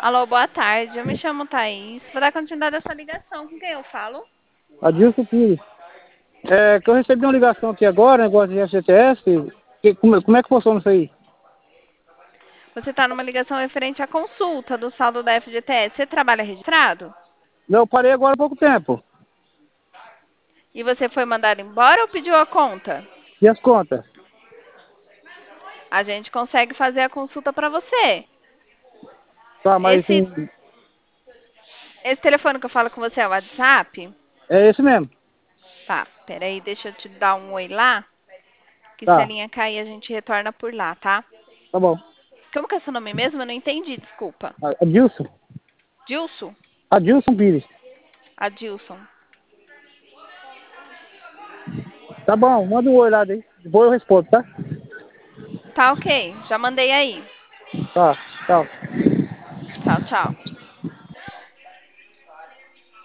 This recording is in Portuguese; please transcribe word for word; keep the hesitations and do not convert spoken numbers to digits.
Alô, boa tarde. Eu me chamo Thaís. Vou dar continuidade a essa ligação. Com quem eu falo? Adilson Pires. É que eu recebi uma ligação aqui agora, negócio de F G T S. Que, como, como é que funciona isso aí? Você está numa ligação referente à consulta do saldo da F G T S. Você trabalha registrado? Não, eu parei agora há pouco tempo. E você foi mandado embora ou pediu a conta? E as contas? A gente consegue fazer a consulta para você. Tá, mas Esse, assim, esse telefone que eu falo com você é o WhatsApp? é esse mesmo. Tá, peraí, deixa eu te dar um oi lá. Que se a Tá, linha cair, a gente retorna por lá, tá? tá bom. Como que é seu nome mesmo? Eu não entendi, desculpa. Adilson? Dilson? Adilson Pires. Adilson. Tá bom, manda um oi lá daí. Depois eu respondo, tá? Tá ok, já mandei aí. Tá, tchau. Tchau, tchau.